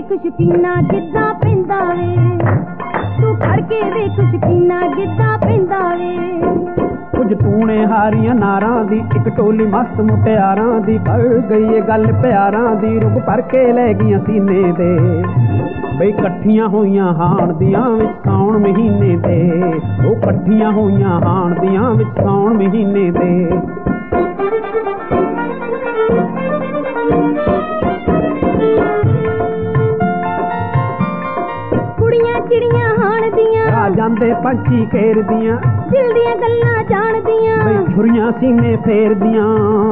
ਵੇਖ ਸ਼ਕੀਨਾ ਗਿੱਧਾ ਪੈਂਦਾ ਵੇ, ਤੂੰ ਖੜ ਕੇ ਵੇਖ ਸ਼ਕੀਨਾ ਗਿੱਧਾ ਪੈਂਦਾ ਵੇ। ਕੁਝ ਟੂਣੇ ਹਾਰੀਆਂ ਨਾਰਾਂ ਦੀ, ਇੱਕ ਟੋਲੀ ਮਸਤ ਮੁਟਿਆਰਾਂ ਦੀ, ਕਰ ਗਈ ਏ ਗੱਲ ਪਿਆਰਾਂ ਦੀ, ਰੁਕ ਭਰ ਕੇ ਲੈ ਗਈਆਂ ਸੀਨੇ ਦੇ। ਬਈ ਇਕੱਠੀਆਂ ਹੋਈਆਂ ਹਾਣ ਦੀਆਂ ਵਿੱਚ ਸਾਉਣ ਮਹੀਨੇ ਦੇ, ਉਹ ਇਕੱਠੀਆਂ ਹੋਈਆਂ ਹਾਣ ਦੀਆਂ ਵਿੱਚ ਸਾਉਣ ਮਹੀਨੇ ਦੇ। ਕੁੜੀਆਂ ਚਿੜੀਆਂ ਹਾਣ ਦੀਆਂ, ਆ ਜਾਂਦੇ ਪੰਛੀ ਘੇਰਦੀਆਂ, ਦਿਲ ਦੀਆਂ ਗੱਲਾਂ ਜਾਣਦੀਆਂ, ਬਈ ਛੁਰੀਆਂ ਸੀਨੇ ਫੇਰਦੀਆਂ।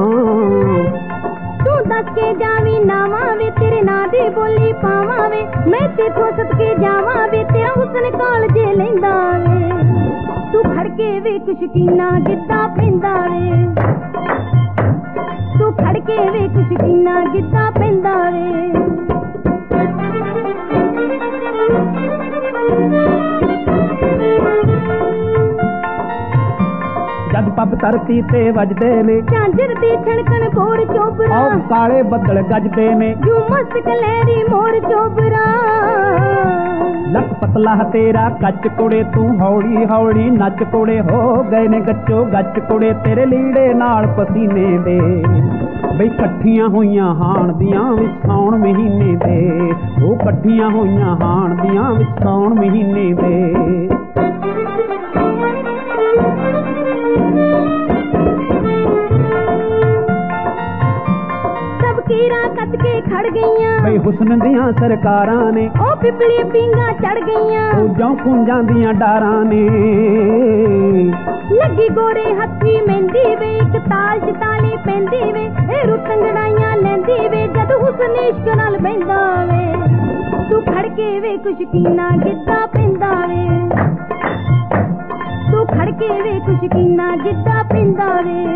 ਤੂੰ ਦੱਸ ਕੇ ਜਾਵੀਂ ਨਾਵਾਂ ਵੇ, ਤੇਰੇ ਨਾਂ ਦੀ ਬੋਲੀ ਪਾਵਾਂ ਵੇ, ਮੈਂ ਤੇਥੋਂ ਸਦਕੇ ਜਾਵਾਂ ਵੇ, ਤੇਰਾ ਹੁਸਨ ਕਾਲਜੇ ਲੈਂਦਾ ਵੇ। ਤੂੰ ਖੜ ਕੇ ਵੇਖ ਸ਼ਕੀਨਾ ਗਿੱਧਾ ਪੈਂਦਾ ਵੇ, ਤੂੰ ਖੜ ਕੇ ਵੇਖ ਸ਼ਕੀਨਾ ਗਿੱਧਾ ਪੈਂਦਾ ਵੇ। ਜਦ ਪੱਬ ਧਰਤੀ ਤੇ ਵੱਜਦੇ ਨੇ, ਝਾਂਜਰ ਦੀ ਛਣਕਣ ਬੋਰ ਚੋਬਰਾ, ਆਹ ਕਾਲੇ ਬੱਦਲ ਗੱਜਦੇ ਨੇ, ਜੂ ਮਸਤ ਕਲੈਰੀ ਮੋਰ ਚੋਬਰਾ। ਲੱਕ ਪਤਲਾ ਤੇਰਾ ਕੱਚ ਕੁੜੇ, ਤੂੰ ਹੌਲੀ ਹੌਲੀ ਨੱਚ ਕੁੜੇ, ਹੋ ਗਏ ਨੇ ਗੱਚੋ ਗੱਚ ਕੁੜੇ ਤੇਰੇ ਲੀੜੇ ਨਾਲ ਪਸੀਨੇ ਦੇ। ਬਈ ਇਕੱਠੀਆਂ ਹੋਈਆਂ ਹਾਣ ਦੀਆਂ ਵਿੱਚ ਸਾਉਣ ਮਹੀਨੇ ਦੇ, ਉਹ ਇਕੱਠੀਆਂ ਹੋਈਆਂ ਹਾਣ ਦੀਆਂ ਵਿੱਚ ਸਾਉਣ ਮਹੀਨੇ ਦੇ। ਕੀਰਾਂ ਕੱਟ ਕੇ ਖੜ ਗਈਆਂ, ਬਈ ਹੁਸਨ ਦੀਆਂ ਸਰਕਾਰਾਂ ਨੇ, ਉਹ ਪਿਪਲੀ ਪਿੰਗਾ ਚੜ ਗਈਆਂ, ਉਹ ਜੌਂ ਕੁੰਜਾਂ ਦੀਆਂ ਡਾਰਾਂ ਨੇ। ਲੱਗੀ ਗੋਰੇ ਹੱਥੀ ਮਹਿੰਦੀ ਵੇ, ਇੱਕ ਤਾਲ ਚ ਤਾਲੀ ਪੈਂਦੀ ਵੇ, ਇਹ ਰੁੱਤ ਅੰਗੜਾਈਆਂ ਲੈਂਦੀ ਵੇ, ਜਦ ਹੁਸਨ ਇਸ਼ਕ ਨਾਲ ਬਹਿੰਦਾ ਵੇ। ਤੂੰ ਖੜ ਕੇ ਵੇਖ ਸ਼ਕੀਨਾ ਗਿੱਧਾ ਪੈਂਦਾ ਵੇ, ਤੂੰ ਖੜ ਕੇ ਵੇਖ ਸ਼ਕੀਨਾ ਗਿੱਧਾ ਪੈਂਦਾ ਵੇ।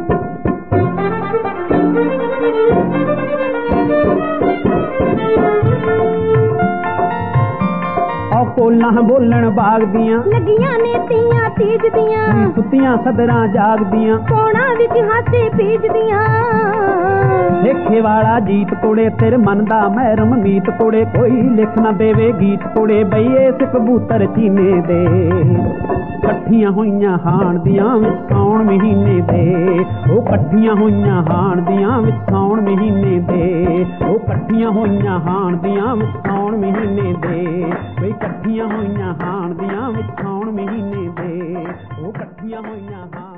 ਆਹ ਕੋਲਾਂ ਬੋਲਣ ਬਾਗ ਦੀਆਂ, ਲੱਗੀਆਂ ਨੇ ਤੀਆਂ ਤੀਜ ਦੀਆਂ, ਸੁੱਤੀਆਂ ਸਦਰਾਂ ਜਾਗਦੀਆਂ, ਕੋਣਾ ਵਿੱਚ ਹਾਸੇ ਬੀਜਦੀਆਂ। ਲੇਖੇ ਵਾਲਾ ਜੀਤ ਕੁੜੇ, ਤੇਰੇ ਮਨ ਦਾ ਮਹਿਰਮ ਮੀਤ ਕੁੜੇ, ਕੋਈ ਲਿਖ ਨਾ ਦੇਵੇ ਗੀਤ ਕੁੜੇ, ਬਈ ਇਸ ਕਬੂਤਰ ਚੀਨੇ ਦੇ। ਇਕੱਠੀਆਂ ਹੋਈਆਂ ਹਾਣ ਦੀਆਂ ਵਿੱਚ ਸਾਉਣ ਮਹੀਨੇ ਦੇ, ਉਹ ਇਕੱਠੀਆਂ ਹੋਈਆਂ ਹਾਣ ਦੀਆਂ ਵਿੱਚ ਸਾਉਣ ਮਹੀਨੇ ਦੇ, ਉਹ ਇਕੱਠੀਆਂ ਹੋਈਆਂ ਹਾਣ ਦੀਆਂ ਵਿੱਚ ਸਾਉਣ ਮਹੀਨੇ ਦੇ। ਬਈ ਇਕੱਠੀਆਂ ਹੋਈਆਂ ਹਾਣ ਦੀਆਂ ਵਿੱਚ ਸਾਉਣ ਮਹੀਨੇ ਦੇ, ਉਹ ਇਕੱਠੀਆਂ ਹੋਈਆਂ ਹਾਣ